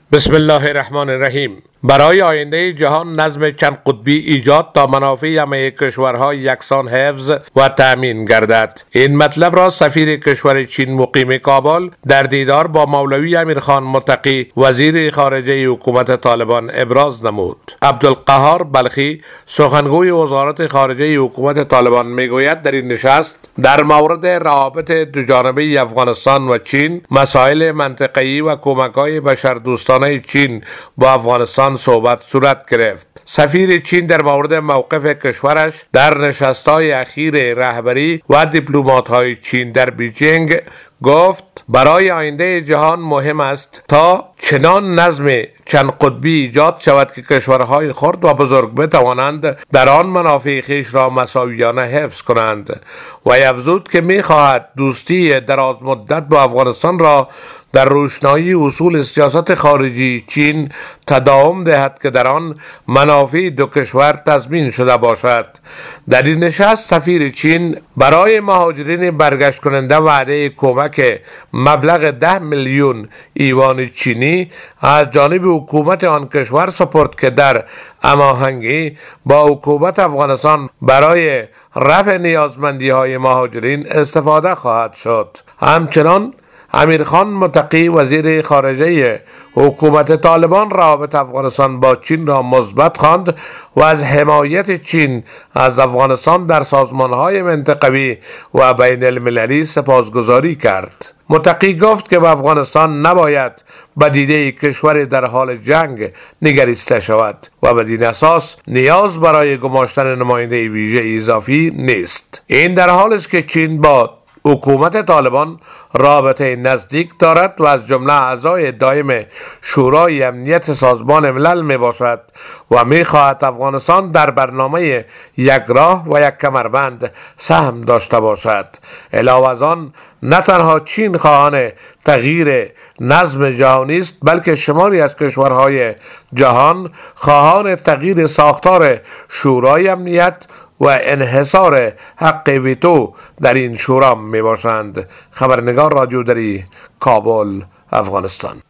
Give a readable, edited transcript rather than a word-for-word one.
بسم الله الرحمن الرحیم. برای آینده جهان نظم چند قطبی ایجاد تا منافع همه کشورها یکسان حفظ و تأمین گردد. این مطلب را سفیر کشور چین مقیم کابل در دیدار با مولوی امیرخان متقی وزیر خارجه حکومت طالبان ابراز نمود. عبدالقهار بلخی سخنگوی وزارت خارجه حکومت طالبان میگوید در این نشست در مورد روابط دوجانبه افغانستان و چین، مسائل منطقه‌ای و کمک‌های بشردوستانه چین با افغانستان صحبت صورت گرفت. سفیر چین در مورد موقف کشورش در نشست‌های اخیر رهبری و دیپلمات‌های چین در بیجینگ گفت برای آینده جهان مهم است تا چنان نظم چند قطبی ایجاد شود که کشورهای خرد و بزرگ بتوانند در آن منافع خویش را مساویانه حفظ کنند و افزود که می‌خواهد دوستی دراز مدت با افغانستان را در روشنایی اصول سیاست خارجی چین تداوم دهد که در آن منافع دو کشور تضمین شده باشد. در این نشست سفیر چین برای مهاجرین برگشت کننده وعده کمک مبلغ 10 میلیون یوان چینی از جانب حکومت آن کشور سپرد که در هماهنگی با حکومت افغانستان برای رفع نیازمندی‌های مهاجرین استفاده خواهد شد. همچنان امیرخان متقی وزیر خارجه حکومت طالبان روابط افغانستان با چین را مثبت خواند و از حمایت چین از افغانستان در سازمان‌های منطقوی و بین المللی سپاسگزاری کرد. متقی گفت که به افغانستان نباید به دیده کشور در حال جنگ نگریسته شود و بدین اساس نیاز برای گماشتن نماینده ویژه اضافی نیست. این در حالی است که چین با حکومت طالبان رابطه نزدیک دارد و از جمله اعضای دائم شورای امنیت سازمان ملل می باشد و می خواهد افغانستان در برنامه یک راه و یک کمربند سهم داشته باشد. علاوه از آن نه تنها چین خواهان تغییر نظم جهانی است بلکه شماری از کشورهای جهان خواهان تغییر ساختار شورای امنیت و انحصار حق ویتو در این شورا می باشند. خبرنگار رادیو دری، کابل، افغانستان.